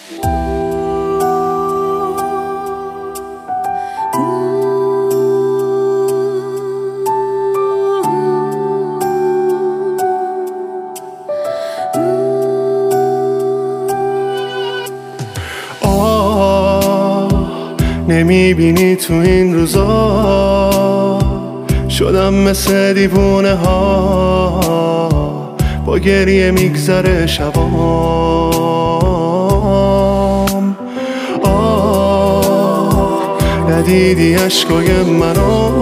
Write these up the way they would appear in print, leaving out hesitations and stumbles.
نمیبینی تو این روزا شدم مثل دیوونه ها، با گریه میگذره شبام. ندیدی عشقای منو،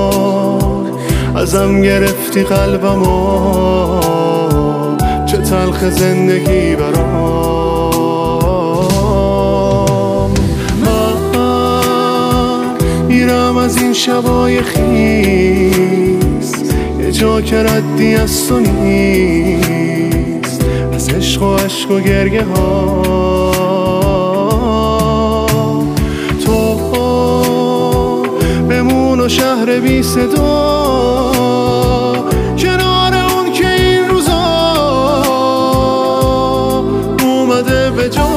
ازم گرفتی قلبمو، چه تلخ زندگی برام. من میرم از این شبای خیس، یه جا که ردی از تو نیست، از عشق و عشق و گریه ها. تو بمون و شهر بی صدا، کنار اون که این روزا اومده به جا.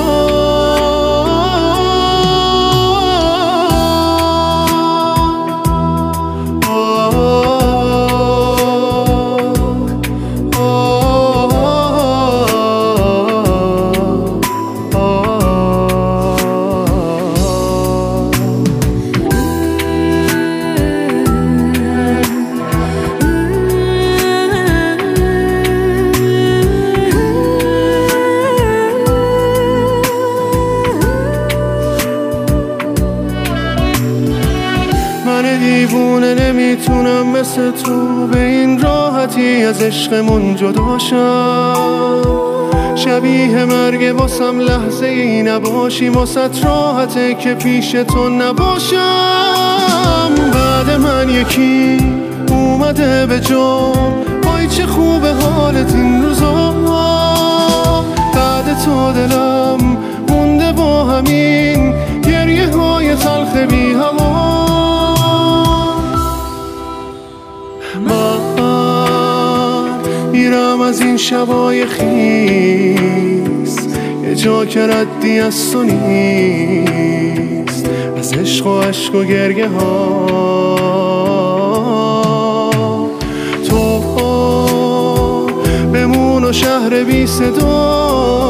دیوونه نمیتونم مثل تو به این راحتی از عشقمون جدا شم. شبیه مرگ واسم لحظه ای نباشی، واسط راحته که پیش تو نباشم. بعد من یکی اومده به جا، وای چه خوبه حالت این روزا. بعد تو دلم مونده با همین گریه های تلخ بی هوا. من میرم از این شبای خیس، یه جا که ردی از تو نیست، از عشق و عشق و گریه ها. تو بمون و شهر بی صدا،